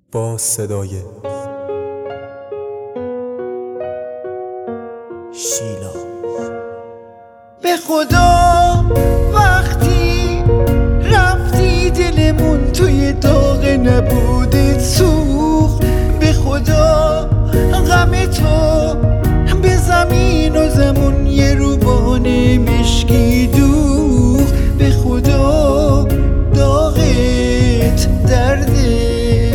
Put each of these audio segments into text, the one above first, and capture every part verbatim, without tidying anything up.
با صدای شیلا. به خدا وقتی رفتی دلمون توی داغ نبودت سوخت، به خدا غم تو به زمین و زمون یه روبان مشکی دوخت، به خدا داغت درده،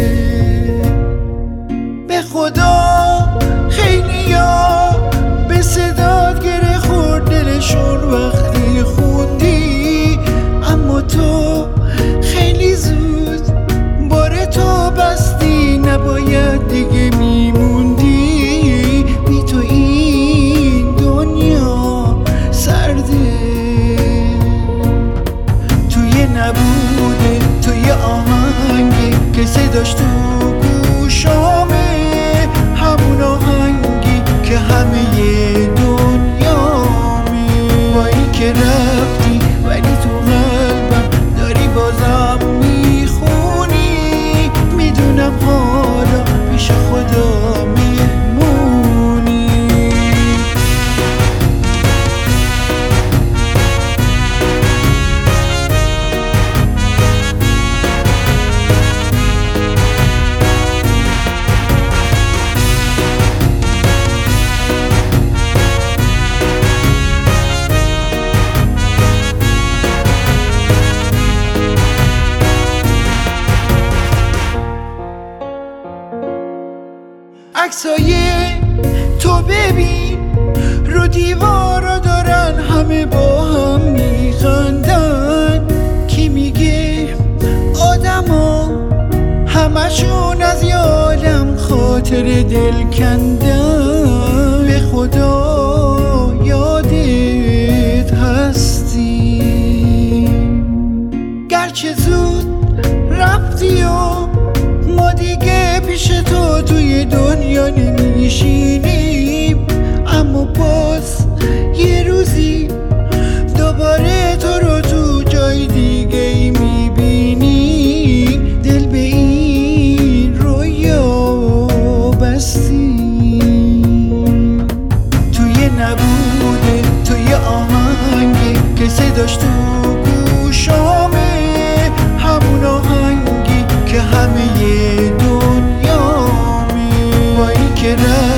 به خدا خیلیا به صدات گره خورد دلشون وقتی خوندی، اما تو خیلی زود بار تو بستی، نباید دیگه میموندی، بی تو این دنیا سرده، توی نبوده توی آهنگی که صداش تو گوشامه، همون آهنگی که همه دنیامه، با این که رفتی ولی تو قلبم داری بازم میخونی، میدونم حالا پیش خدا میمونی. عکسای تو ببین رو دیوارا دارن همه با هم میخندن، کی میگه آدما همشون از یه عالم خاطر دل کندن، به خدا یادت هستیم، گرچه زود رفتی و ما دیگه پیش تو توی دنیا نمیشینیم، اما باز یه روزی دوباره تو رو تو جای دیگه ای میبینیم، دل به این رویا بستیم، توی نبوده توی آهنگی که صداش تو گوشامه، همون آهنگی که همه دنیامه، با این که